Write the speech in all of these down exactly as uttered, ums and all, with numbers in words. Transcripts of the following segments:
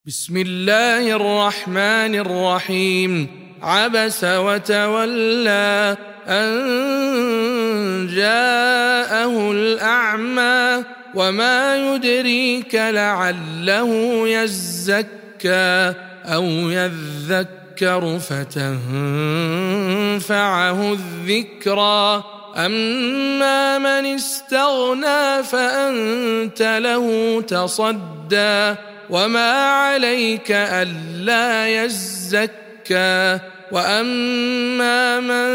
بسم الله الرحمن الرحيم. عبس وتولى أن جاءه الأعمى وما يدريك لعله يزكى أو يذكر فتنفعه الذكرى أما من استغنى فأنت له تصدى وما عليك ألا يزكى وأما من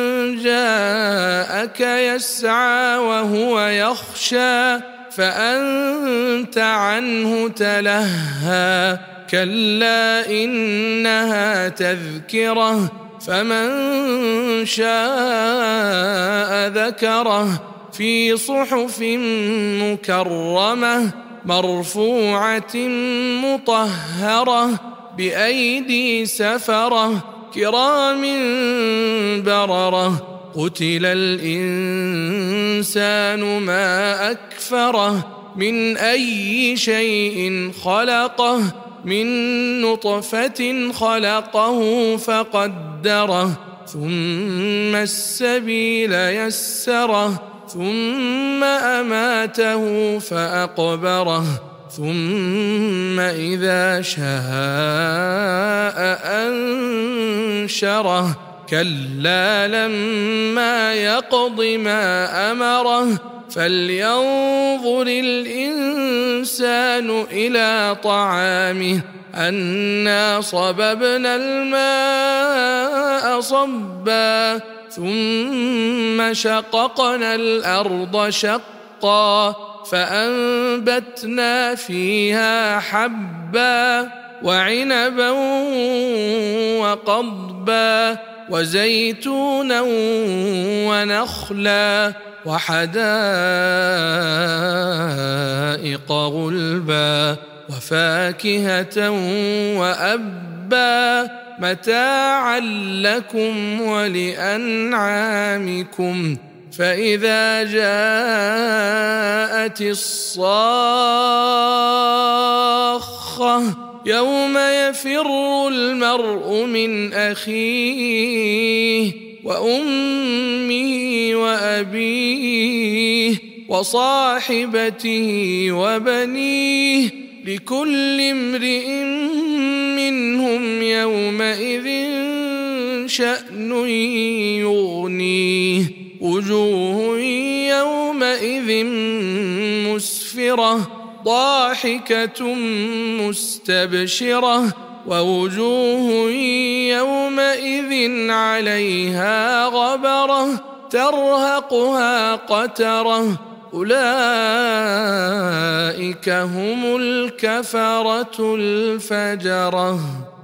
جاءك يسعى وهو يخشى فأنت عنه تلهى كلا إنها تذكرة فمن شاء ذكره في صحف مكرمة مرفوعة مطهرة بأيدي سفرة كرام بررة قتل الإنسان ما أكفره من أي شيء خلقه من نطفة خلقه فقدره ثم السبيل يسره ثم أماته فأقبره ثم إذا شاء أنشره كلا لما يقض ما أمره فلينظر الإنسان إلى طعامه أنا صببنا الماء صبا ثم شققنا الأرض شقا فأنبتنا فيها حبا وعنبا وقضبا وزيتونا ونخلا وحدائق غلبا وفاكهة وأبا متاعا لكم ولأنعامكم فإذا جاءت الصاخة يوم يفر المرء من أخيه وأمه وأبيه وصاحبته وبنيه لكل امرئ منهم يومئذ شأن يغنيه وجوه يومئذ مسفرة ضاحكة مستبشرة ووجوه يومئذ عليها غبرة ترهقها قترة أولئك هم الكفرة الفجرة.